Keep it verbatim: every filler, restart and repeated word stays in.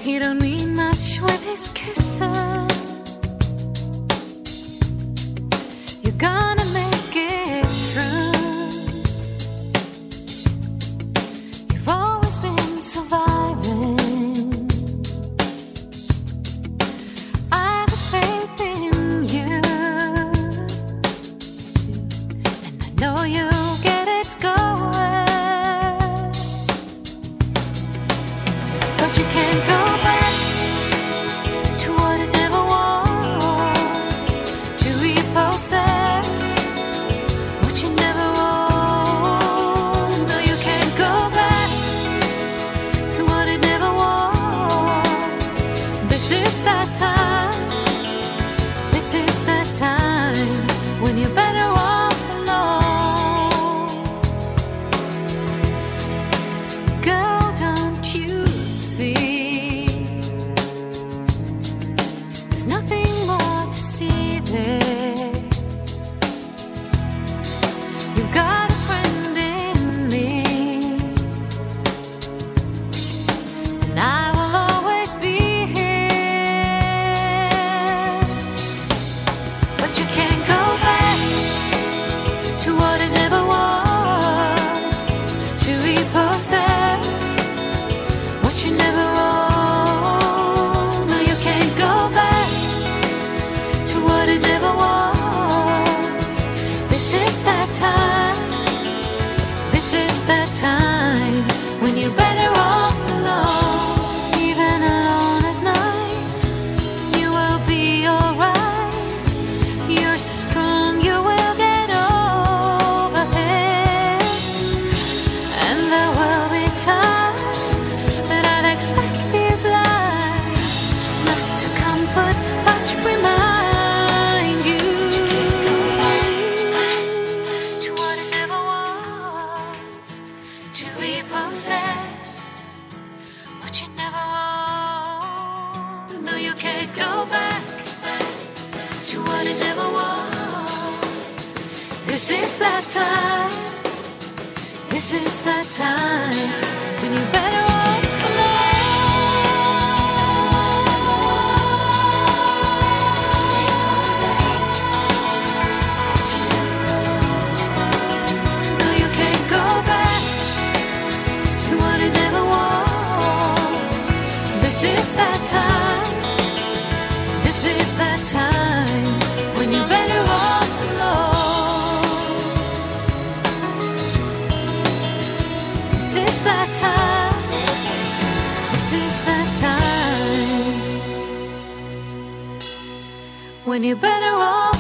He don't mean much with his kisses. You're gonna make it through. You've always been surviving. I have faith in you, and I know you'll get it going. But you can't go back to what it never was, to repossess what you never owned. No, you can't go back to what it never was. This is that time, this is that time when you're better off alone. Girl, don't you see? There's nothing more to see there. You've got a friend in me, and I will always be here. But you can't go back to what it never was, to repossess what you never owned. No, you can't go back to what it never was. This is that time, this is that time when you're better off alone. Even alone at night, you will be alright. You're so strong, you will get over it. And there will be times that I'll expect these lies not to comfort but to remind you to what it never was, to repossess what you never owned. No, you can't go back to what it never was. This is that time, this is that time when you're better off alone. No, you can't go back to what it never was. This is that time, this is that time when you're better off alone. This is that time, this is that time when you're better off